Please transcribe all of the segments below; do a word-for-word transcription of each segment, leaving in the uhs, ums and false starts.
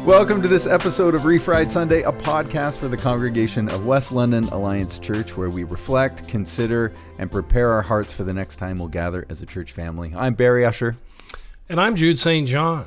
Welcome to this episode of Refried Sunday, a podcast for the congregation of West London Alliance Church, where we reflect, consider, and prepare our hearts for the next time we'll gather as a church family. I'm Barry Usher. And I'm Jude Saint John.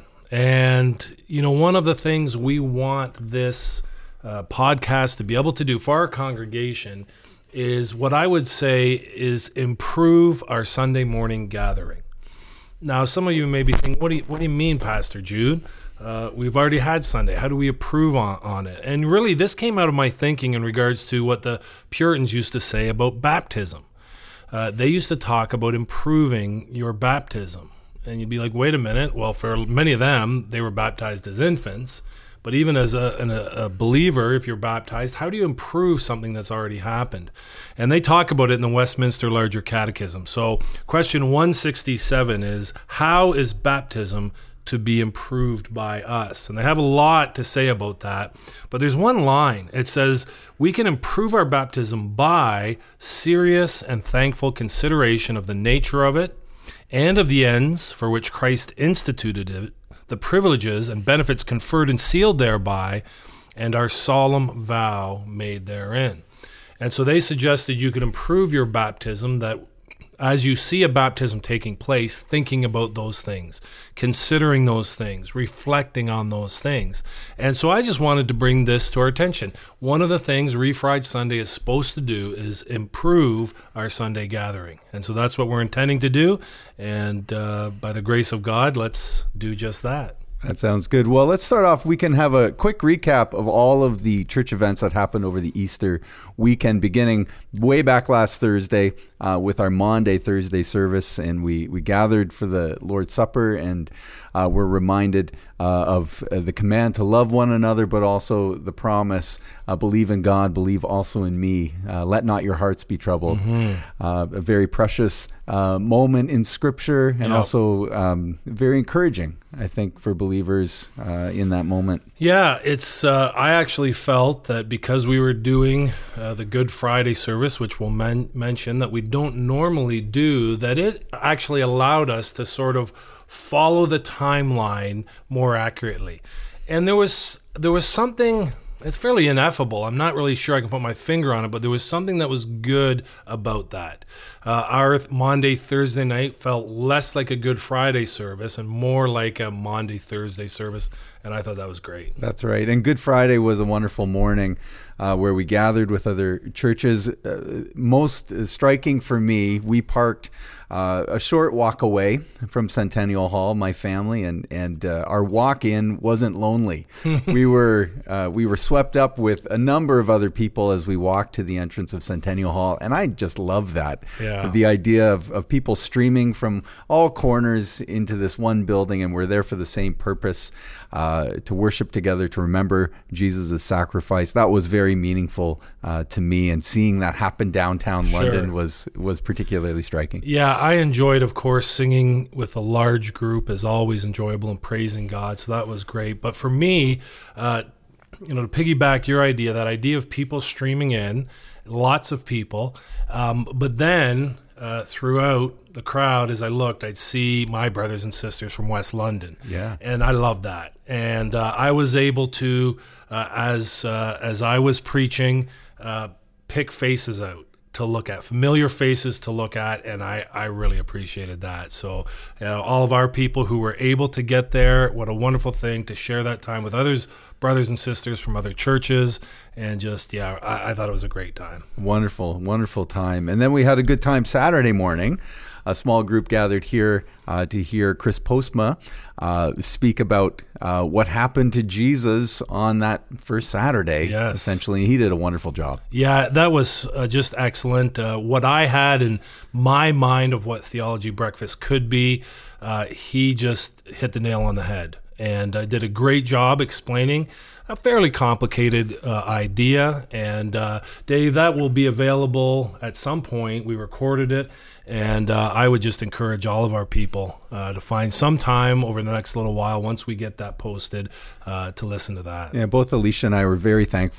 And, you know, one of the things we want this uh, podcast to be able to do for our congregation is what I would say is improve our Sunday morning gathering. Now, some of you may be thinking, what do you, what do you mean, Pastor Jude? Uh, we've already had Sunday. How do we improve on, on it? And really, this came out of my thinking in regards to what the Puritans used to say about baptism. Uh, they used to talk about improving your baptism. And you'd be like, wait a minute. Well, for many of them, they were baptized as infants. But even as a, an, a believer, if you're baptized, how do you improve something that's already happened? And they talk about it in the Westminster Larger Catechism. So question one sixty-seven is, how is baptism to be improved by us? And they have a lot to say about that. But there's one line. It says, we can improve our baptism by serious and thankful consideration of the nature of it and of the ends for which Christ instituted it, the privileges and benefits conferred and sealed thereby, and our solemn vow made therein. And so they suggested you could improve your baptism, that as you see a baptism taking place, thinking about those things, considering those things, reflecting on those things. And so I just wanted to bring this to our attention. One of the things Refried Sunday is supposed to do is improve our Sunday gathering. And so that's what we're intending to do. And uh, by the grace of God, let's do just that. That sounds good. Well, let's start off. We can have a quick recap of all of the church events that happened over the Easter weekend, beginning way back last Thursday uh, with our Maundy Thursday service. And we, we gathered for the Lord's Supper, and uh, we're reminded uh, of uh, the command to love one another, but also the promise, uh, believe in God, believe also in me. Uh, let not your hearts be troubled. Mm-hmm. Uh, a very precious uh, moment in Scripture, and yep. also um, very encouraging, I think, for believers uh, in that moment. Yeah, it's. Uh, I actually felt that because we were doing uh, the Good Friday service, which we'll men- mention that we don't normally do, that it actually allowed us to sort of follow the timeline more accurately. And there was there was something. It's fairly ineffable. I'm not really sure I can put my finger on it, but there was something that was good about that. Uh, our Maundy Thursday night felt less like a Good Friday service and more like a Maundy Thursday service, and I thought that was great. That's right. And Good Friday was a wonderful morning uh, where we gathered with other churches. Uh, most striking for me, we parked Uh, a short walk away from Centennial Hall, my family, and and uh, our walk-in wasn't lonely. we were uh, we were swept up with a number of other people as we walked to the entrance of Centennial Hall, and I just love that. Yeah. The idea of, of people streaming from all corners into this one building, and we're there for the same purpose, uh, to worship together, to remember Jesus' sacrifice. That was very meaningful uh, to me, and seeing that happen downtown Sure. London was was particularly striking. Yeah. I enjoyed, of course, singing with a large group is always enjoyable, and praising God, so that was great. But for me, uh, you know, to piggyback your idea, that idea of people streaming in, lots of people, um, but then uh, throughout the crowd, as I looked, I'd see my brothers and sisters from West London. Yeah. And I loved that. And uh, I was able to, uh, as uh, as I was preaching, uh, pick faces out to look at, familiar faces to look at, and I, I really appreciated that. So you know, all of our people who were able to get there, what a wonderful thing to share that time with others, brothers and sisters from other churches, and just, yeah, I, I thought it was a great time. Wonderful, wonderful time. And then we had a good time Saturday morning. A small group gathered here uh, to hear Chris Postma uh, speak about uh, what happened to Jesus on that first Saturday. Yes. Essentially, he did a wonderful job. Yeah, that was uh, just excellent. Uh, what I had in my mind of what Theology Breakfast could be, uh, he just hit the nail on the head, and uh, did a great job explaining a fairly complicated uh, idea. And uh, Dave, that will be available at some point. We recorded it, and uh, I would just encourage all of our people uh, to find some time over the next little while, once we get that posted, uh, to listen to that. Yeah, both Alicia and I were very thankful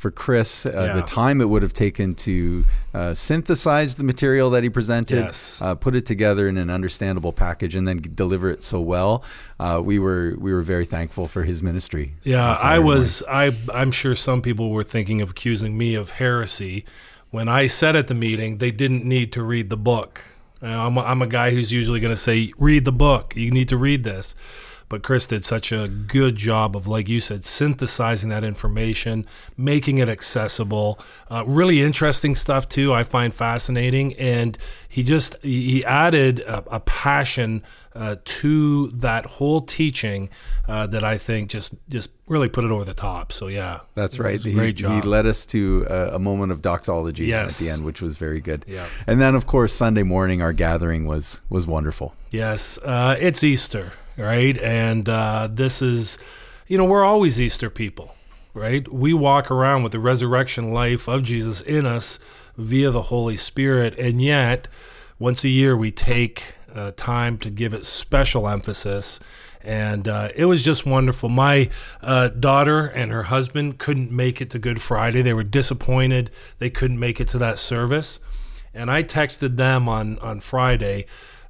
for Chris, uh, Yeah. the time it would have taken to uh, synthesize the material that he presented, Yes. uh, put it together in an understandable package, and then deliver it so well. Uh, we were we were very thankful for his ministry. Yeah, on Saturday I morning. was. I I'm sure some people were thinking of accusing me of heresy when I said at the meeting they didn't need to read the book. You know, I'm a, I'm a guy who's usually going to say, read the book. You need to read this. But Chris did such a good job of, like you said, synthesizing that information, making it accessible. Uh, really interesting stuff too. I find fascinating, and he just he added a, a passion uh, to that whole teaching uh, that I think just just really put it over the top. So yeah, That's it right. was a He, great job. he led us to a, a moment of doxology Yes. at the end, which was very good. Yeah. And then, of course, Sunday morning, our gathering was was wonderful. Yes, uh, it's Easter, right? And uh, this is, you know, we're always Easter people, right? We walk around with the resurrection life of Jesus in us via the Holy Spirit, and yet once a year we take uh, time to give it special emphasis. And uh, it was just wonderful. My uh, daughter and her husband couldn't make it to Good Friday. They were disappointed they couldn't make it to that service. And I texted them on, on Friday.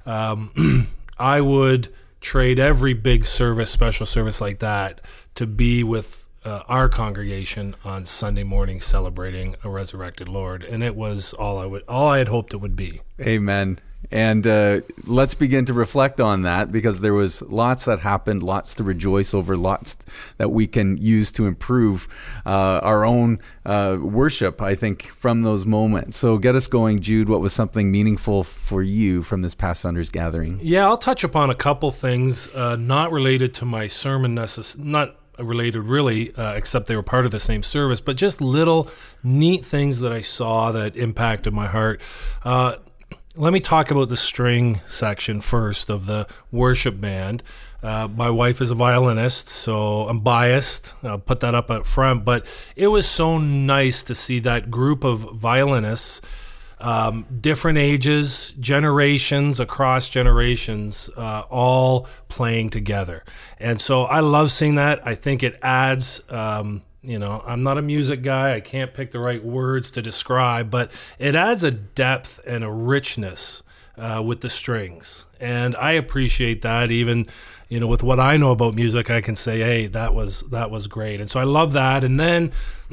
Um, I would trade every big service, special service like that, to be with uh, our congregation on Sunday morning celebrating a resurrected Lord. And it was all I would, all I had hoped it would be. Amen. And uh, let's begin to reflect on that, because there was lots that happened, lots to rejoice over, lots that we can use to improve uh, our own uh, worship, I think, from those moments. So get us going, Jude. What was something meaningful for you from this past Sunday's gathering? Yeah, I'll touch upon a couple things uh, not related to my sermon, necess- not related really, uh, except they were part of the same service, but just little neat things that I saw that impacted my heart. Uh, Let me talk about the string section first of the worship band. Uh, my wife is a violinist, so I'm biased. I'll put that up up front. But it was so nice to see that group of violinists, um, different ages, generations, across generations, uh, all playing together. And so I love seeing that. I think it adds... Um, You know, I'm not a music guy. I can't pick the right words to describe, but it adds a depth and a richness uh, with the strings. And I appreciate that. Even, you know, with what I know about music, I can say, hey, that was that was great. And so I love that. And then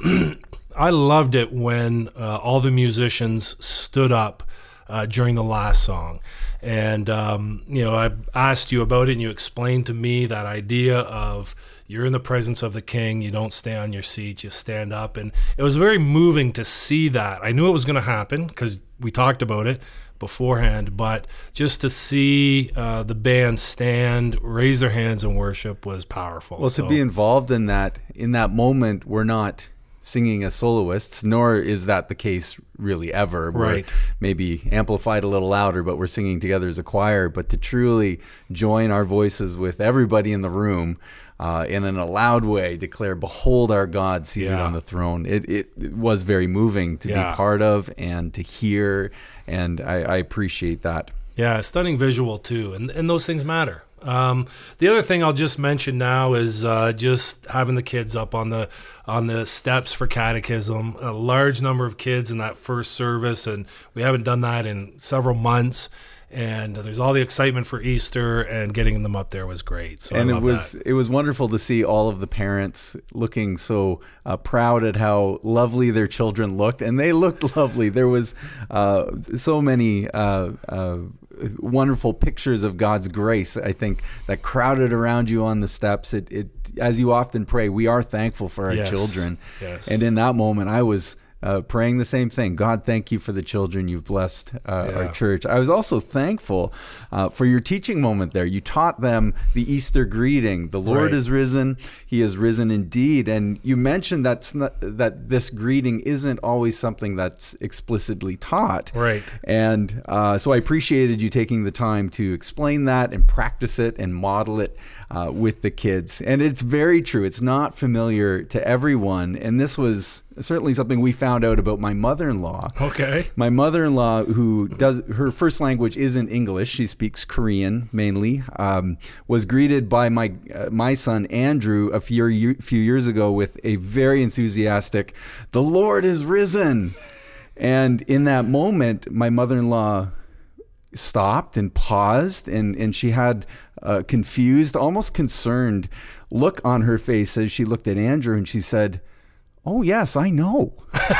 I loved it when uh, all the musicians stood up uh, during the last song. And, um, you know, I asked you about it, and you explained to me that idea of you're in the presence of the King, you don't stay on your seat, you stand up. And it was very moving to see that. I knew it was going to happen because we talked about it beforehand, but just to see uh, the band stand, raise their hands in worship was powerful. Well, so, to be involved in that, in that moment, we're not singing as soloists, nor is that the case really ever. We're Right. maybe amplified a little louder, but we're singing together as a choir. But to truly join our voices with everybody in the room uh, and in a loud way declare, behold our God seated Yeah. on the throne. It, it, it was very moving to Yeah. be part of and to hear, and I, I appreciate that. Yeah, stunning visual too, and and those things matter. Um, the other thing I'll just mention now is uh, just having the kids up on the on the steps for catechism. A large number of kids in that first service, and we haven't done that in several months. And there's all the excitement for Easter, and getting them up there was great. So and I it love was that. it was wonderful to see all of the parents looking so uh, proud at how lovely their children looked, and they looked lovely. There was uh, so many uh, uh, wonderful pictures of God's grace, I think, that crowded around you on the steps. It, it as you often pray, we are thankful for our Yes. children, Yes. and in that moment, I was. Uh, praying the same thing. God, thank you for the children you've blessed uh, Yeah. our church. I was also thankful uh, for your teaching moment there. You taught them the Easter greeting. The Lord Right. is risen. He is risen indeed. And you mentioned that's not, that this greeting isn't always something that's explicitly taught. Right. And uh, so I appreciated you taking the time to explain that and practice it and model it uh, with the kids. And it's very true. It's not familiar to everyone. And this was certainly something we found out about my mother-in-law. Okay. My mother-in-law, who does her first language isn't English, she speaks Korean mainly, um, was greeted by my uh, my son Andrew a few few years ago with a very enthusiastic, "The Lord is risen." And in that moment, my mother-in-law stopped and paused, and, and she had a confused, almost concerned look on her face as she looked at Andrew, and she said, "Oh, yes, I know."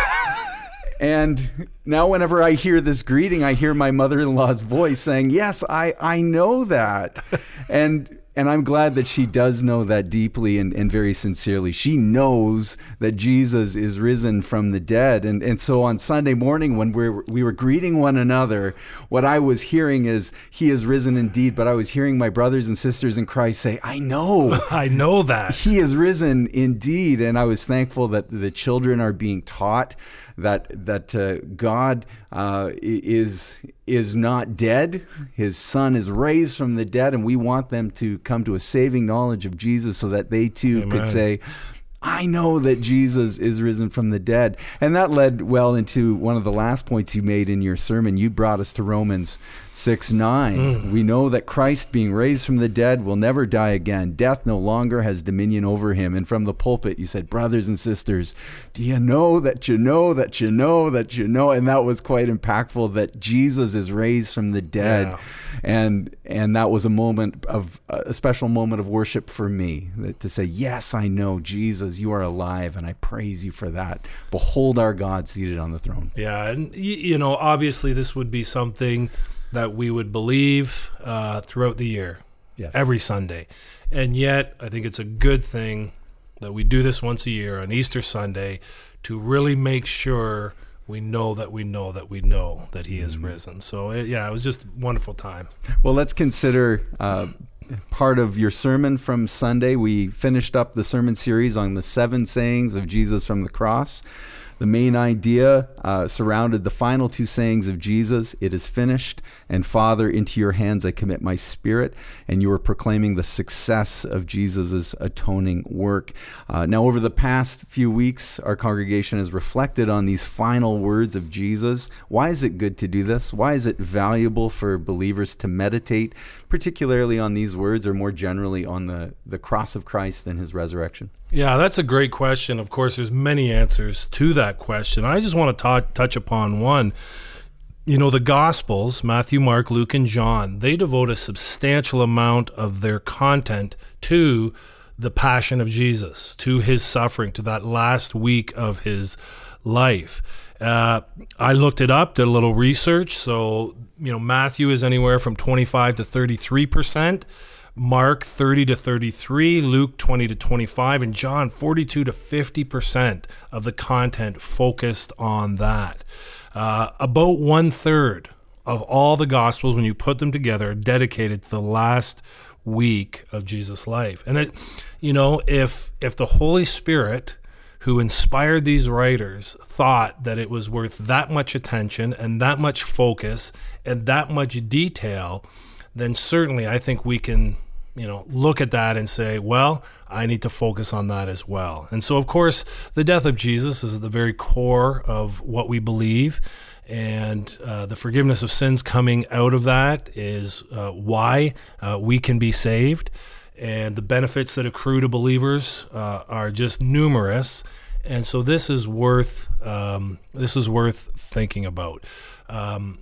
And now whenever I hear this greeting, I hear my mother-in-law's voice saying, "Yes, I, I know that." And and I'm glad that she does know that deeply and, and very sincerely. She knows that Jesus is risen from the dead. And and so on Sunday morning when we were, we were greeting one another, what I was hearing is, "He is risen indeed." But I was hearing my brothers and sisters in Christ say, "I know. I know that. He is risen indeed." And I was thankful that the children are being taught that that uh, God uh, is is not dead. His Son is raised from the dead, and we want them to come to a saving knowledge of Jesus so that they too Amen. could say, "I know that Jesus is risen from the dead." And that led well into one of the last points you made in your sermon. You brought us to Romans six nine. Mm. We know that Christ, being raised from the dead, will never die again. Death no longer has dominion over him. And from the pulpit, you said, "Brothers and sisters, do you know that you know that you know that you know?" And that was quite impactful, that Jesus is raised from the dead. Yeah. And and that was a moment of a special moment of worship for me, that to say, "Yes, I know, Jesus, you are alive, and I praise you for that. Behold our God seated on the throne." Yeah, and you know, obviously this would be something that we would believe uh, throughout the year, yes. every Sunday. And yet, I think it's a good thing that we do this once a year on Easter Sunday to really make sure we know that we know that we know that he is risen. So, it, yeah, it was just a wonderful time. Well, let's consider uh, part of your sermon from Sunday. We finished up the sermon series on the seven sayings of Jesus from the cross. The main idea uh, surrounded the final two sayings of Jesus: "It is finished," and "Father, into your hands I commit my spirit." And you were proclaiming the success of Jesus' atoning work. Uh, now, over the past few weeks, our congregation has reflected on these final words of Jesus. Why is it good to do this? Why is it valuable for believers to meditate, particularly on these words, or more generally on the, the cross of Christ and his resurrection? Yeah, that's a great question. Of course, there's many answers to that question. I just want to ta- touch upon one. You know, the Gospels, Matthew, Mark, Luke, and John, they devote a substantial amount of their content to the passion of Jesus, to his suffering, to that last week of his life. Uh, I looked it up, did a little research. So, you know, Matthew is anywhere from twenty-five to thirty-three percent. Mark thirty to thirty-three, Luke twenty to twenty-five, and John forty-two to fifty percent of the content focused on that. Uh, about one third of all the Gospels, when you put them together, are dedicated to the last week of Jesus' life. And it, you know, if if the Holy Spirit, who inspired these writers, thought that it was worth that much attention and that much focus and that much detail, then certainly I think we can, you know, look at that and say, well, I need to focus on that as well. And so, of course, the death of Jesus is at the very core of what we believe. And uh, the forgiveness of sins coming out of that is uh, why uh, we can be saved. And the benefits that accrue to believers uh, are just numerous. And so this is worth um, this is worth thinking about. Um,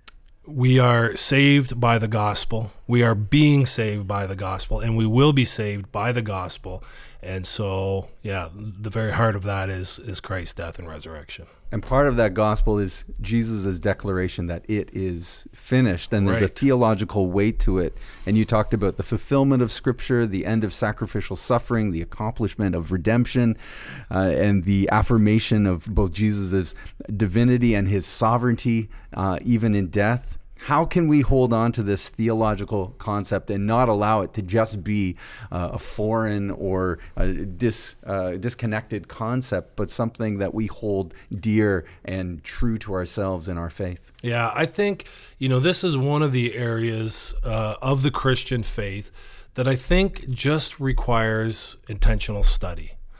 We are saved by the gospel. We are being saved by the gospel, and we will be saved by the gospel. And so, yeah, the very heart of that is is Christ's death and resurrection. And part of that gospel is Jesus' declaration that it is finished, and there's Right. a theological weight to it. And you talked about the fulfillment of Scripture, the end of sacrificial suffering, the accomplishment of redemption, uh, and the affirmation of both Jesus' divinity and his sovereignty, uh, even in death. How can we hold on to this theological concept and not allow it to just be uh, a foreign or a dis, uh, disconnected concept, but something that we hold dear and true to ourselves in our faith? Yeah, I think, you know, this is one of the areas uh, of the Christian faith that I think just requires intentional study.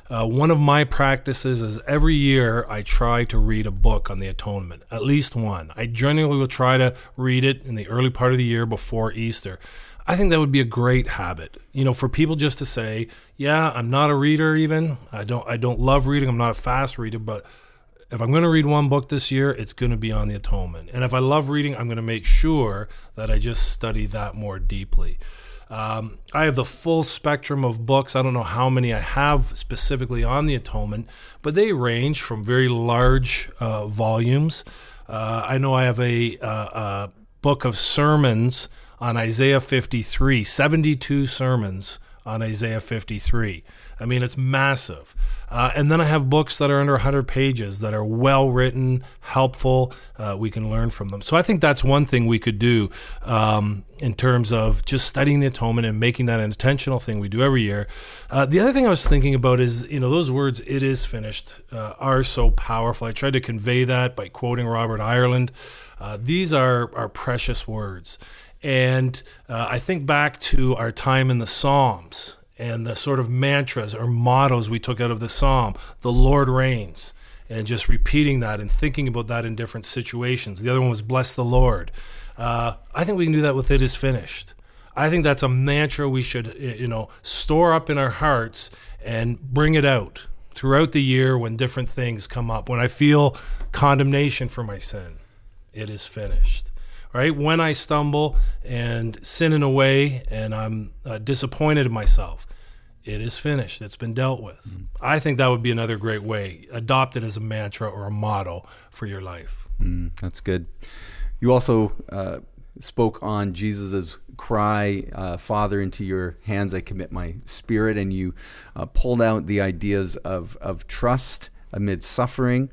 Uh, one of my practices is every year I try to read a book on the atonement, at least one. I generally will try to read it in the early part of the year before Easter. I think that would be a great habit, you know, for people just to say, yeah, I'm not a reader even. I don't I don't love reading. I'm not a fast reader, but if I'm going to read one book this year, it's going to be on the atonement. And if I love reading, I'm going to make sure that I just study that more deeply. Um, I have the full spectrum of books. I don't know how many I have specifically on the atonement, but they range from very large uh, volumes. Uh, I know I have a, uh, a book of sermons on Isaiah fifty-three, seventy-two sermons on Isaiah fifty-three. I mean, it's massive. Uh, and then I have books that are under one hundred pages that are well written, helpful. Uh, we can learn from them. So I think that's one thing we could do um, in terms of just studying the atonement and making that an intentional thing we do every year. Uh, the other thing I was thinking about is, you know, those words, "it is finished," uh, are so powerful. I tried to convey that by quoting Robert Ireland. Uh, these are, are precious words. And uh, I think back to our time in the Psalms and the sort of mantras or mottos we took out of the Psalm, "The Lord reigns," and just repeating that and thinking about that in different situations. The other one was "Bless the Lord." Uh, I think we can do that with "It is finished." I think that's a mantra we should, you know, store up in our hearts and bring it out throughout the year when different things come up. When I feel condemnation for my sin, it is finished. Right? When I stumble and sin in a way and I'm uh, disappointed in myself, it is finished. It's been dealt with. Mm. I think that would be another great way. Adopt it as a mantra or a motto for your life. Mm, that's good. You also uh, spoke on Jesus's cry, uh, "Father, into your hands I commit my spirit," and you uh, pulled out the ideas of, of trust amid suffering.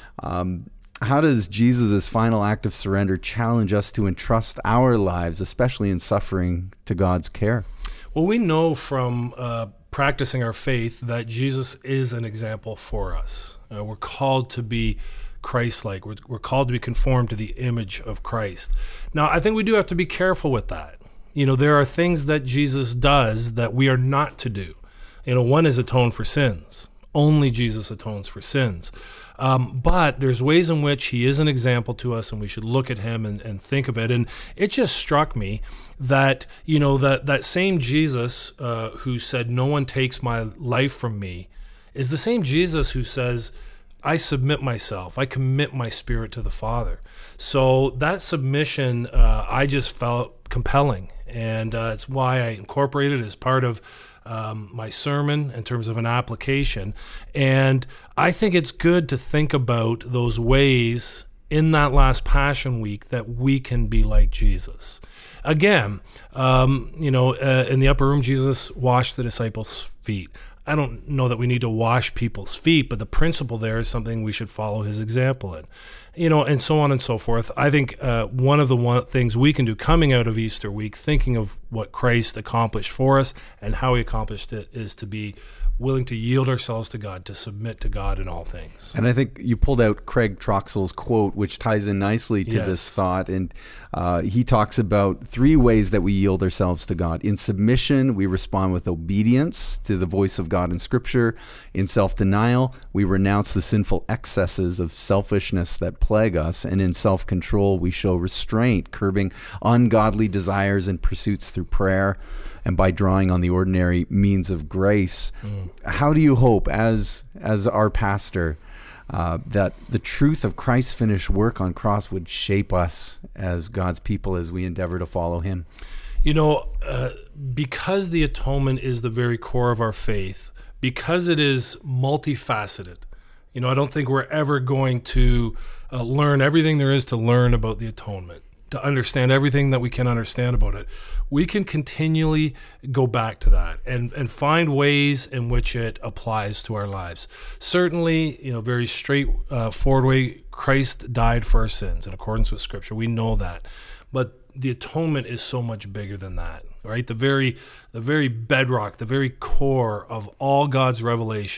Um, How does Jesus' final act of surrender challenge us to entrust our lives, especially in suffering, to God's care? Well, we know from uh, practicing our faith that Jesus is an example for us. Uh, we're called to be Christ-like. We're, we're called to be conformed to the image of Christ. Now, I think we do have to be careful with that. You know, there are things that Jesus does that we are not to do. You know, one is atone for sins. Only Jesus atones for sins. Um, but there's ways in which he is an example to us, and we should look at him and, and think of it. And it just struck me that, you know, that, that same Jesus uh, who said, "No one takes my life from me," is the same Jesus who says, "I submit myself, I commit my spirit to the Father." So that submission, uh, I just felt compelling. And uh, it's why I incorporated it as part of Um, my sermon in terms of an application. And I think it's good to think about those ways in that last Passion Week that we can be like Jesus. Again, um, you know, uh, in the upper room, Jesus washed the disciples' feet. I don't know that we need to wash people's feet, but the principle there is something we should follow his example in, you know, and so on and so forth. I think uh, one of the one things we can do coming out of Easter week, thinking of what Christ accomplished for us and how he accomplished it, is to be willing to yield ourselves to God, to submit to God in all things. And I think you pulled out Craig Troxell's quote, which ties in nicely to yes. this thought. And uh, he talks about three ways that we yield ourselves to God. In submission, we respond with obedience to the voice of God in Scripture. In self-denial, we renounce the sinful excesses of selfishness that plague us. And in self-control, we show restraint, curbing ungodly desires and pursuits through prayer, and by drawing on the ordinary means of grace. Mm. How do you hope, as as our pastor, uh, that the truth of Christ's finished work on cross would shape us as God's people as we endeavor to follow him? You know, uh, because the atonement is the very core of our faith, because it is multifaceted, you know, I don't think we're ever going to uh, learn everything there is to learn about the atonement, to understand everything that we can understand about it. We can continually go back to that and, and find ways in which it applies to our lives. Certainly, you know, very straightforward way, Christ died for our sins in accordance with Scripture. We know that. But the atonement is so much bigger than that, right? The very, the very bedrock, the very core of all God's revelation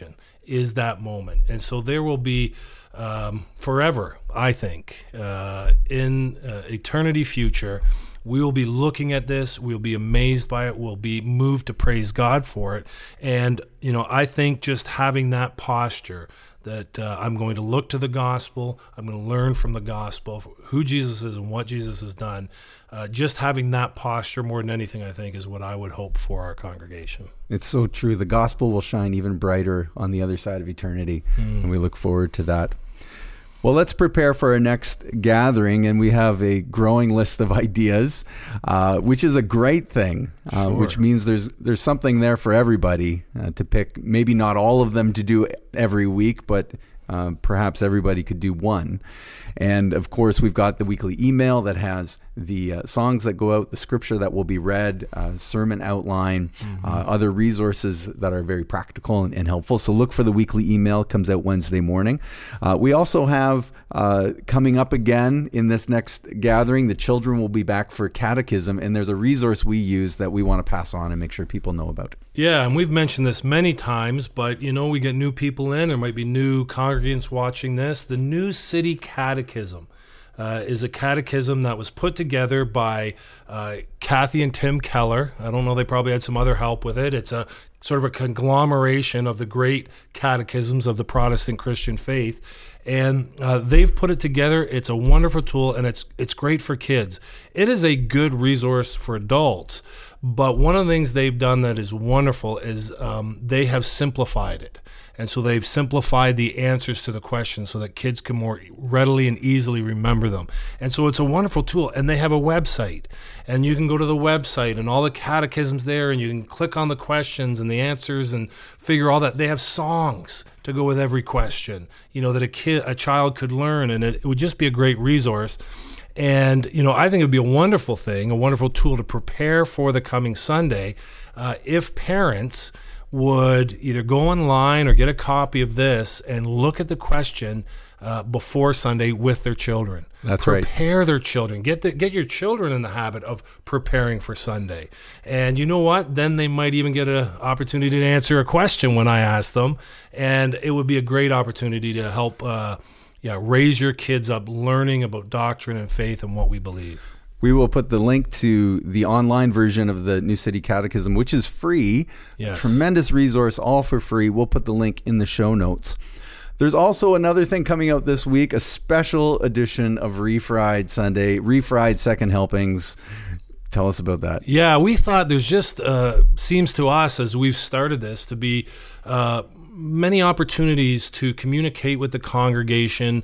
is that moment. And so there will be um, forever, I think, uh, in uh, eternity future, we will be looking at this. We'll be amazed by it. We'll be moved to praise God for it. And, you know, I think just having that posture that uh, I'm going to look to the gospel, I'm going to learn from the gospel, who Jesus is and what Jesus has done, uh, just having that posture more than anything, I think, is what I would hope for our congregation. It's so true. The gospel will shine even brighter on the other side of eternity, mm. and we look forward to that. Well, let's prepare for our next gathering, and we have a growing list of ideas, uh, which is a great thing, uh, sure. which means there's there's something there for everybody uh, to pick. Maybe not all of them to do every week, but uh, perhaps everybody could do one. And of course, we've got the weekly email that has the uh, songs that go out, the scripture that will be read, uh, sermon outline, mm-hmm. uh, other resources that are very practical and, and helpful. So look for the weekly email. It comes out Wednesday morning. Uh, we also have uh, coming up again in this next gathering, the children will be back for catechism, and there's a resource we use that we want to pass on and make sure people know about. Yeah, and we've mentioned this many times, but you know, we get new people in. There might be new congregants watching this. The New City Catechism uh, is a catechism that was put together by uh, Kathy and Tim Keller. I don't know, they probably had some other help with it. It's a sort of a conglomeration of the great catechisms of the Protestant Christian faith. And uh, they've put it together. It's a wonderful tool, and it's it's great for kids. It is a good resource for adults. But one of the things they've done that is wonderful is um, they have simplified it. And so they've simplified the answers to the questions so that kids can more readily and easily remember them. And so it's a wonderful tool. And they have a website. And you can go to the website and all the catechisms there, and you can click on the questions and the answers and figure all that. They have songs to go with every question, you know, that a kid, a child could learn. And it, it would just be a great resource. And, you know, I think it would be a wonderful thing, a wonderful tool to prepare for the coming Sunday uh, if parents would either go online or get a copy of this and look at the question uh, before Sunday with their children. That's prepare right. Prepare their children. Get the, get your children in the habit of preparing for Sunday. And you know what? Then they might even get an opportunity to answer a question when I ask them. And it would be a great opportunity to help uh, yeah, raise your kids up learning about doctrine and faith and what we believe. We will put the link to the online version of the New City Catechism, which is free. Yes. Tremendous resource, all for free. We'll put the link in the show notes. There's also another thing coming out this week, a special edition of Refried Sunday, Refried Second Helpings. Tell us about that. Yeah, we thought there's just, uh, seems to us as we've started this, to be uh, many opportunities to communicate with the congregation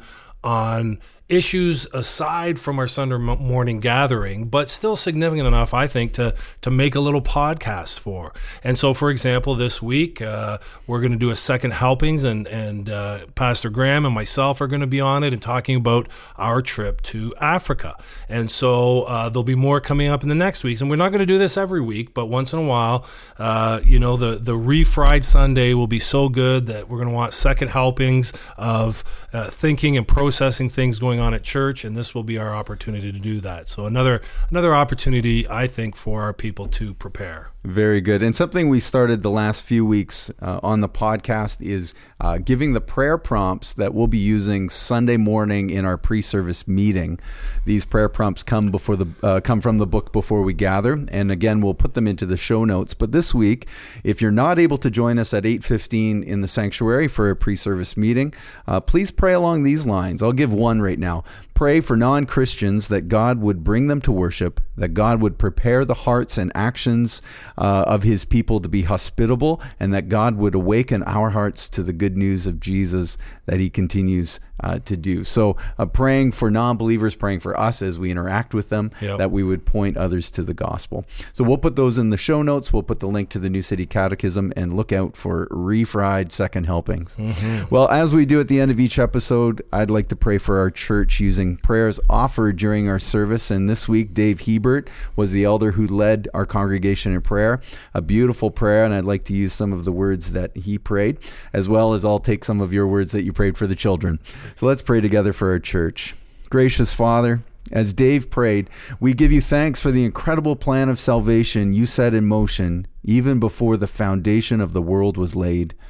on issues aside from our Sunday morning gathering, but still significant enough, I think, to to make a little podcast for. And so, for example, this week, uh, we're going to do a second helpings, and, and uh, Pastor Graham and myself are going to be on it and talking about our trip to Africa. And so uh, there'll be more coming up in the next weeks. And we're not going to do this every week, but once in a while, uh, you know, the, the Refried Sunday will be so good that we're going to want second helpings of uh, thinking and processing things going on at church, and this will be our opportunity to do that. So another another opportunity, I think, for our people to prepare. Very good. And something we started the last few weeks uh, on the podcast is uh, giving the prayer prompts that we'll be using Sunday morning in our pre-service meeting. These prayer prompts come before the uh, come from the book Before We Gather, and again, we'll put them into the show notes. But this week, if you're not able to join us at eight fifteen in the sanctuary for a pre-service meeting, uh, please pray along these lines. I'll give one right now. Pray for non-Christians that God would bring them to worship, that God would prepare the hearts and actions uh, of his people to be hospitable, and that God would awaken our hearts to the good news of Jesus that he continues uh, to do. So uh, praying for non-believers, praying for us as we interact with them, yep. that we would point others to the gospel. So we'll put those in the show notes. We'll put the link to the New City Catechism, and look out for Refried Second Helpings. Mm-hmm. Well, as we do at the end of each episode, I'd like to pray for our church using prayers offered during our service. And this week, Dave Hebert was the elder who led our congregation in prayer. A beautiful prayer, and I'd like to use some of the words that he prayed, as well as I'll take some of your words that you prayed for the children. So let's pray together for our church. Gracious Father, as Dave prayed, we give you thanks for the incredible plan of salvation you set in motion even before the foundation of the world was laid.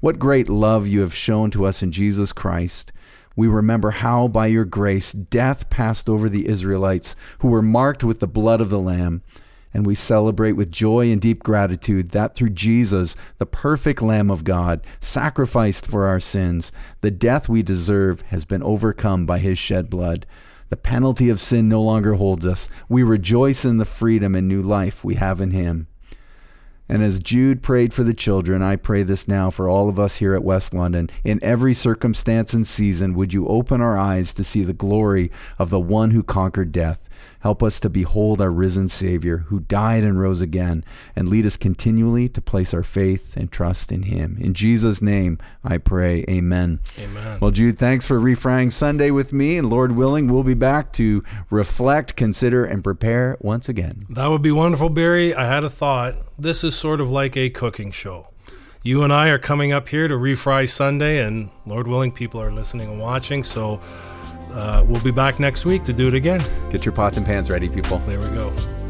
What great love you have shown to us in Jesus Christ. We remember how, by your grace, death passed over the Israelites who were marked with the blood of the Lamb. And we celebrate with joy and deep gratitude that through Jesus, the perfect Lamb of God, sacrificed for our sins, the death we deserve has been overcome by his shed blood. The penalty of sin no longer holds us. We rejoice in the freedom and new life we have in him. And as Jude prayed for the children, I pray this now for all of us here at West London. In every circumstance and season, would you open our eyes to see the glory of the one who conquered death? Help us to behold our risen Savior who died and rose again, and lead us continually to place our faith and trust in him. In Jesus' name, I pray. Amen. Amen. Well, Jude, thanks for refrying Sunday with me, and Lord willing, we'll be back to reflect, consider, and prepare once again. That would be wonderful, Barry. I had a thought. This is sort of like a cooking show. You and I are coming up here to refry Sunday, and Lord willing, people are listening and watching, so Uh, we'll be back next week to do it again. Get your pots and pans ready, people. There we go.